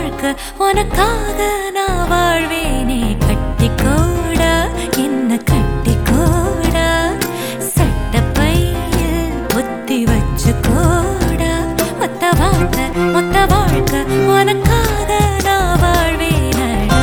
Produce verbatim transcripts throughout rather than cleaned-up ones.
வாழ்க்கை உனக்காக நான் வாழ்வேனே. கட்டிக்கோடா என்ன கட்டிக்கோடா, சட்டப்பையில் புத்தி வச்சுக்கோடா. மொத்த வாழ்க்கை மொத்த வாழ்க்கை உனக்காக நான் வாழ்வேனடா.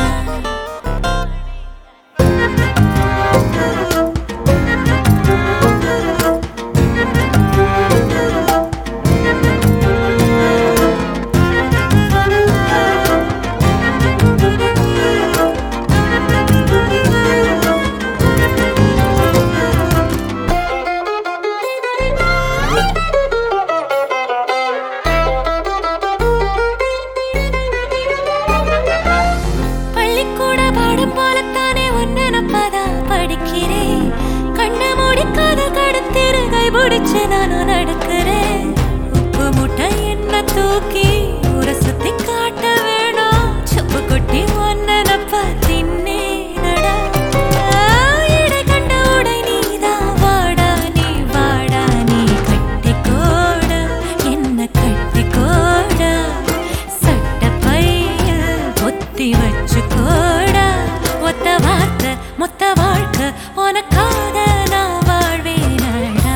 கண்ண முடிக்காத கடத்திரு கைபிடிச்சு நானும் நடக்கிறேன். உப்பு முட்டை என்ன தூக்கி ஊரை சுத்தி காட்ட வேணும். சொப்பு கொட்டி ஒன்னப்ப தின்னேனடா. இடை கண்ட உடை நீதான் வாடா நீ வாடா நீ கட்டிக்கோடா என்ன கட்டிக்கோடா. சட்ட பைய பொத்தி வச்சுக்கோடா. ஒத்த வார்த்தை மொத்த வாழ்க்கை உனக்காக நான் வாழ்வேனடா.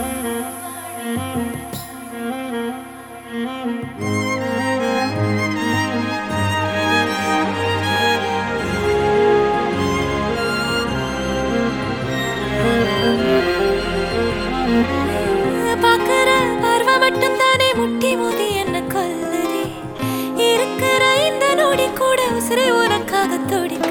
பாக்குற பார்வை மட்டும் தானே முட்டி மோதி என்ன கொல்லுதே. இருக்கிற இந்த நொடி கூட உசிரை உனக்காக துடிக்க.